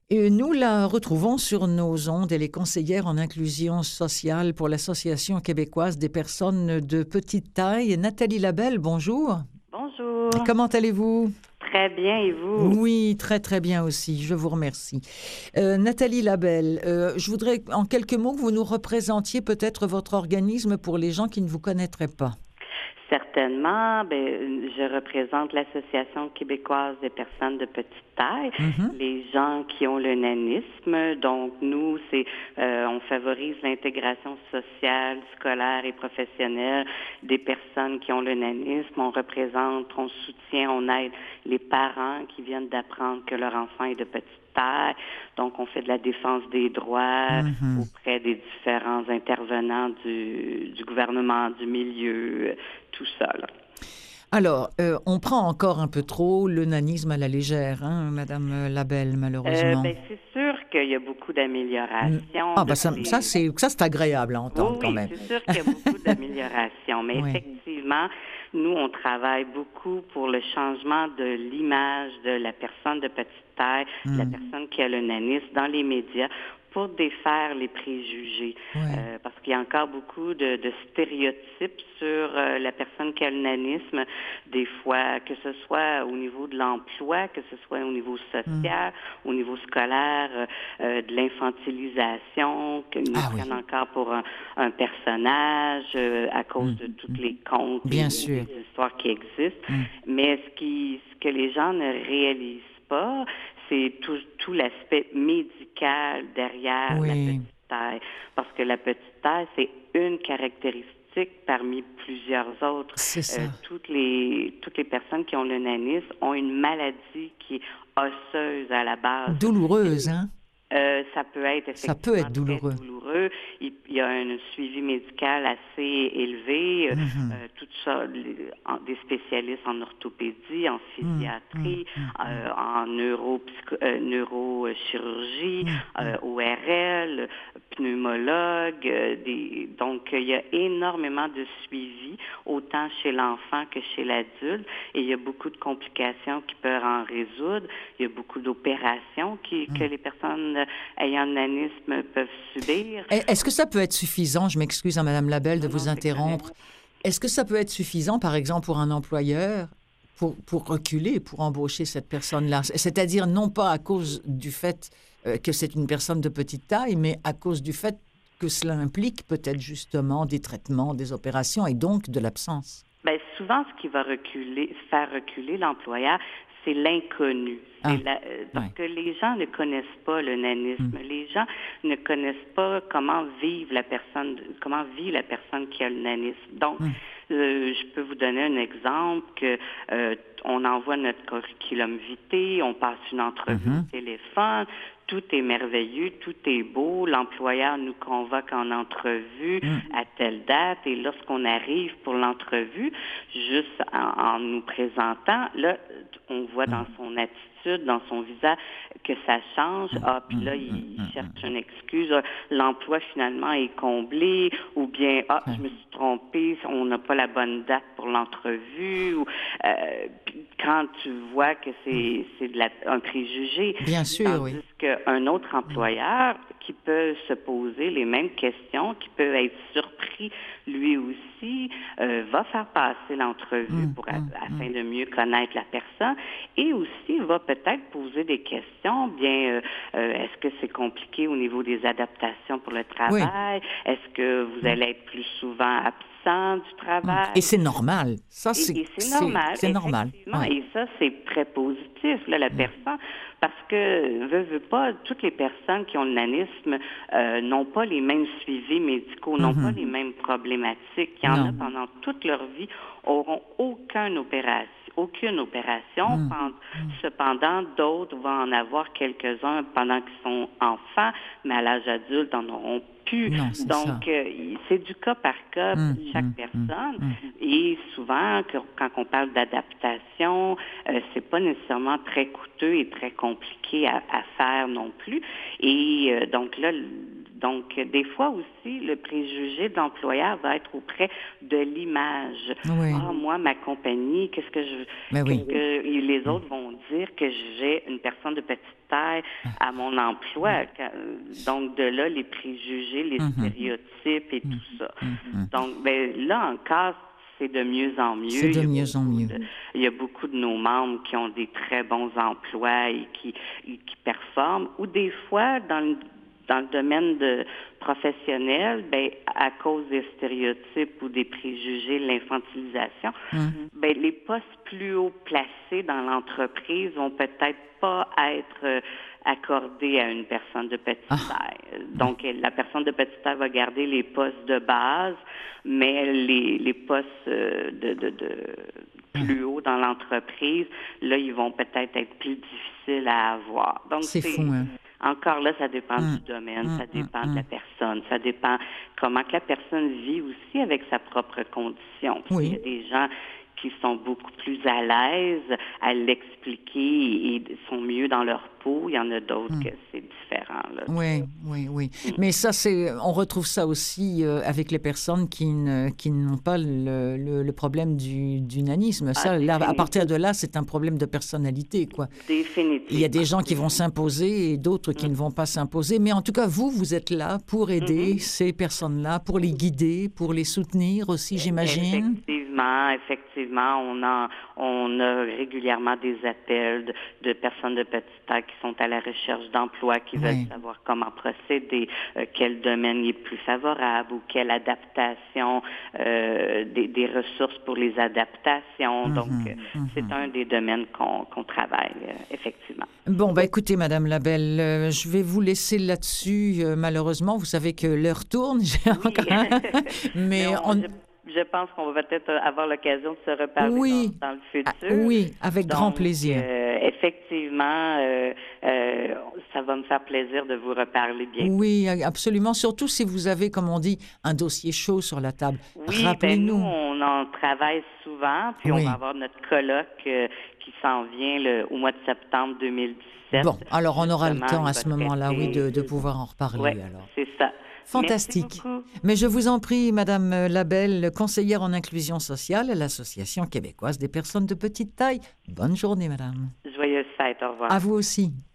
Et nous la retrouvons sur nos ondes. Elle est conseillère en inclusion sociale pour l'Association québécoise des personnes de petite taille. Nathalie Labelle, bonjour. Bonjour. Comment allez-vous? Très bien, et vous? Oui, très très bien aussi, je vous remercie. Nathalie Labelle, je voudrais en quelques mots que vous nous représentiez peut-être votre organisme pour les gens qui ne vous connaîtraient pas. Certainement, je représente l'Association québécoise des personnes de petite taille, les gens qui ont le nanisme. Donc, nous, on favorise l'intégration sociale, scolaire et professionnelle des personnes qui ont le nanisme. On soutient, on aide les parents qui viennent d'apprendre que leur enfant est de petite taille. Donc, on fait de la défense des droits auprès des différents intervenants du gouvernement, du milieu, tout ça, là. Alors, on prend encore un peu trop le nanisme à la légère, hein, Madame Labelle, malheureusement. C'est sûr qu'il y a beaucoup d'améliorations. Ça, c'est agréable à entendre quand Oui, même. c'est sûr qu'il y a beaucoup d'améliorations. Mais Oui. effectivement, nous, on travaille beaucoup pour le changement de l'image de la personne de petite taille, de la personne qui a le nanisme dans les médias, pour défaire les préjugés. Parce qu'il y a encore beaucoup de stéréotypes sur la personne qui a le nanisme, des fois, que ce soit au niveau de l'emploi, que ce soit au niveau social, au niveau scolaire, de l'infantilisation, qu'ils nous prennent encore pour un personnage à cause de tous les contes et les histoires qui existent. Mais ce que les gens ne réalisent pas, c'est tout l'aspect médical derrière la petite taille. Parce que la petite taille, c'est une caractéristique parmi plusieurs autres. C'est ça. Toutes les personnes qui ont le nanisme ont une maladie qui est osseuse à la base. Douloureuse, hein? Ça peut être Ça peut être douloureux. très douloureux. Il y a un suivi médical assez élevé. Tout ça, des spécialistes en orthopédie, en physiatrie, en neurochirurgie, ORL, pneumologue. Donc, il y a énormément de suivi, autant chez l'enfant que chez l'adulte. Et il y a beaucoup de complications qui peuvent en résoudre. Il y a beaucoup d'opérations que les personnes ayant le nanisme peuvent subir. Est-ce que ça peut être suffisant, je m'excuse à Mme Labelle de vous interrompre, est-ce que ça peut être suffisant, par exemple, pour un employeur, pour reculer, pour embaucher cette personne-là? C'est-à-dire non pas à cause du fait que c'est une personne de petite taille, mais à cause du fait que cela implique peut-être justement des traitements, des opérations et donc de l'absence. Souvent, ce qui va faire reculer l'employeur, c'est l'inconnu. Parce que les gens ne connaissent pas le nanisme. Les gens ne connaissent pas comment vit la personne qui a le nanisme. Donc, je peux vous donner un exemple que on envoie notre curriculum vitae, on passe une entrevue au téléphone, tout est merveilleux, tout est beau, l'employeur nous convoque en entrevue à telle date et lorsqu'on arrive pour l'entrevue, juste en nous présentant, là, on voit dans son attitude, dans son visage, que ça change. Puis là, il cherche une excuse. L'emploi, finalement, est comblé. Ou bien, je me suis trompée, on n'a pas la bonne date pour l'entrevue. Ou, quand tu vois que c'est un préjugé. Bien sûr, tandis qu'un autre employeur qui peut se poser les mêmes questions, qui peut être surpris lui aussi, va faire passer l'entrevue afin de mieux connaître la personne et aussi va peut-être poser des questions. Est-ce que c'est compliqué au niveau des adaptations pour le travail? Est-ce que vous allez être plus souvent absent du travail? Et c'est normal. Ça, c'est normal. C'est normal. Et ça, c'est très positif, là, la personne, parce que, veut pas, toutes les personnes qui ont le nanisme n'ont pas les mêmes suivis médicaux, n'ont pas les mêmes problématiques. Il y en a pendant toute leur vie, auront aucune opération. Cependant, d'autres vont en avoir quelques-uns pendant qu'ils sont enfants, mais à l'âge adulte, en auront plus. Donc, c'est du cas par cas pour chaque personne. Et souvent, quand on parle d'adaptation, c'est pas nécessairement très coûteux et très compliqué à faire non plus. Et donc là, Donc, des fois aussi, le préjugé de l'employeur va être auprès de l'image. Oui. Ah, moi, ma compagnie, qu'est-ce que les autres vont dire que j'ai une personne de petite taille à mon emploi. Donc, de là, les préjugés, les stéréotypes et tout ça. Donc, là encore, c'est de mieux en mieux. C'est de mieux en mieux. Il y a beaucoup de nos membres qui ont des très bons emplois et qui performent. Ou des fois, dans le domaine professionnel, à cause des stéréotypes ou des préjugés, l'infantilisation, les postes plus haut placés dans l'entreprise vont peut-être pas être accordés à une personne de petite taille. Donc, la personne de petite taille va garder les postes de base, mais les postes de plus haut dans l'entreprise, là, ils vont peut-être être plus difficiles à avoir. Donc, c'est fou, hein? Encore là, ça dépend du domaine, ça dépend de la personne, ça dépend comment que la personne vit aussi avec sa propre condition. Parce qu'il y a des gens qui sont beaucoup plus à l'aise à l'expliquer et sont mieux dans leur peau. Il y en a d'autres que c'est différent. Là. Oui. Mais ça, on retrouve ça aussi avec les personnes qui n'ont pas le problème du nanisme. Ça, là, à partir de là, c'est un problème de personnalité, quoi. Définitivement. Il y a des gens qui vont s'imposer et d'autres qui ne vont pas s'imposer. Mais en tout cas, vous êtes là pour aider ces personnes-là, pour les guider, pour les soutenir aussi, j'imagine. Effectivement, on a régulièrement des appels de personnes de petite taille qui sont à la recherche d'emploi, qui veulent savoir comment procéder, quel domaine est plus favorable ou quelle adaptation, des ressources pour les adaptations. Donc, c'est un des domaines qu'on travaille, effectivement. Bon, écoutez, Madame Labelle, je vais vous laisser là-dessus. Malheureusement, vous savez que l'heure tourne. Mais je pense qu'on va peut-être avoir l'occasion de se reparler dans le futur. Oui, avec grand plaisir. Effectivement, ça va me faire plaisir de vous reparler bientôt. Oui, absolument. Surtout si vous avez, comme on dit, un dossier chaud sur la table. Oui, rappelez-nous. Nous, on en travaille souvent, puis on va avoir notre colloque qui s'en vient au mois de septembre 2017. Bon, alors on aura le temps à ce moment-là, de pouvoir en reparler. Oui, c'est ça. Fantastique. Mais je vous en prie, Madame Labelle, conseillère en inclusion sociale à l'Association québécoise des personnes de petite taille. Bonne journée, Madame. Joyeuse fête, au revoir. À vous aussi.